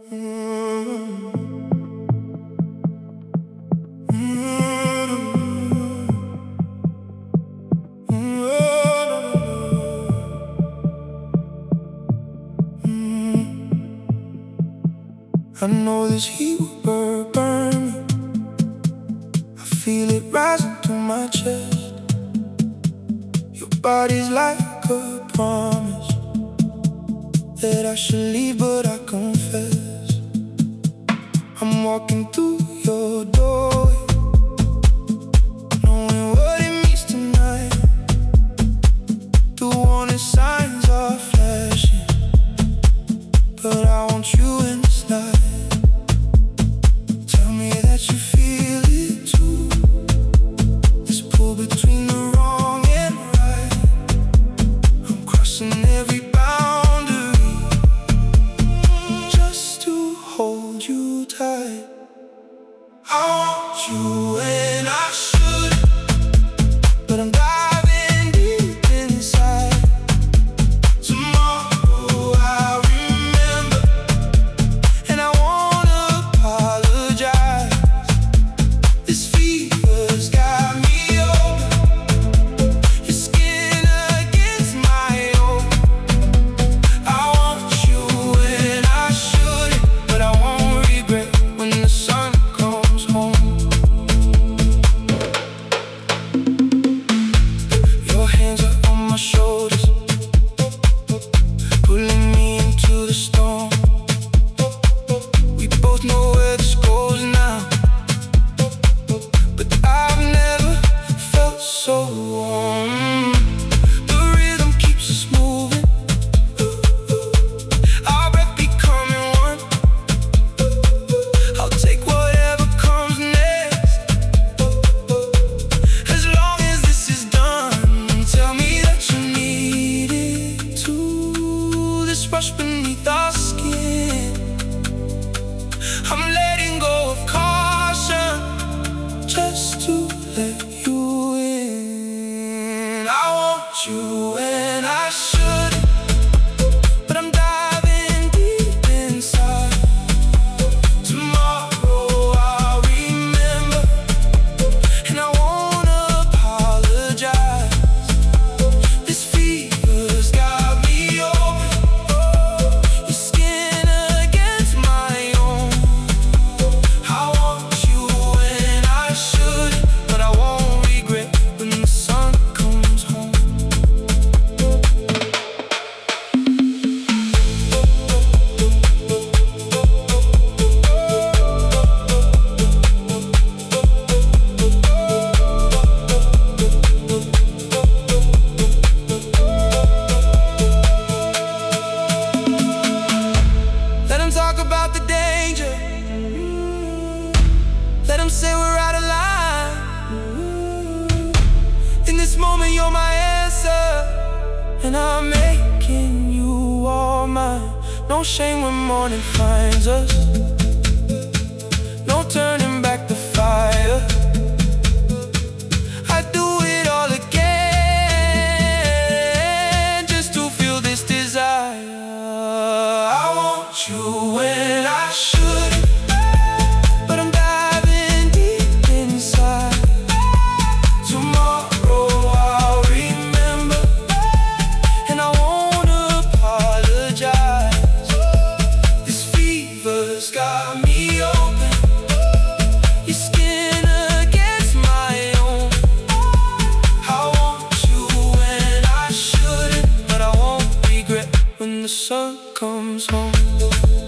I know this heat will burn me. I feel it rising through my chest. Your body's like a promise that I should leave, but I confess I'm walking through your doorway, knowing what it means tonight. The warning signs are flashing, but I want you in this light. Tell me that you feel it too. This pull between the wrong and right. I'm crossing every boundary just to hold you tight. I want you and I should, but I'm diving deep inside. Tomorrow I'll remember, and I wanna apologize. This fever's got me open, your skin against my own. I want you and I shouldn't, but I won't regret when the sun comes home. Your hands are on my shoulders, pulling me into the storm. We both know where this goes now, but I've never felt so warm. The rhythm keeps us moving, our breath becoming one. I'll take whatever comes next, as long as this is done. Tell me that you need it too. This rush beneath our skin, I'm letting go of caution just to let you in. I want you and I shouldn't, but I'm diving deep inside. Tomorrow I'll remember, and I wanna apologize. This fever's got me open, your skin against my own. I want you and I shouldn't, but I won't regret when the sun comes home. Let 'em talk about the danger, let 'em say we're out of line. In this moment you're my answer, and I'm making you all mine. No shame when morning finds us, no turning back the fire. I'd do it all again just to feel this desire. I want you and I shouldn't, but I'm diving deep inside. Tomorrow I'll remember, and I wanna apologize. This fever's got me open, your skin against my own. I want you and I shouldn't, but I won't regret when the sun comes home.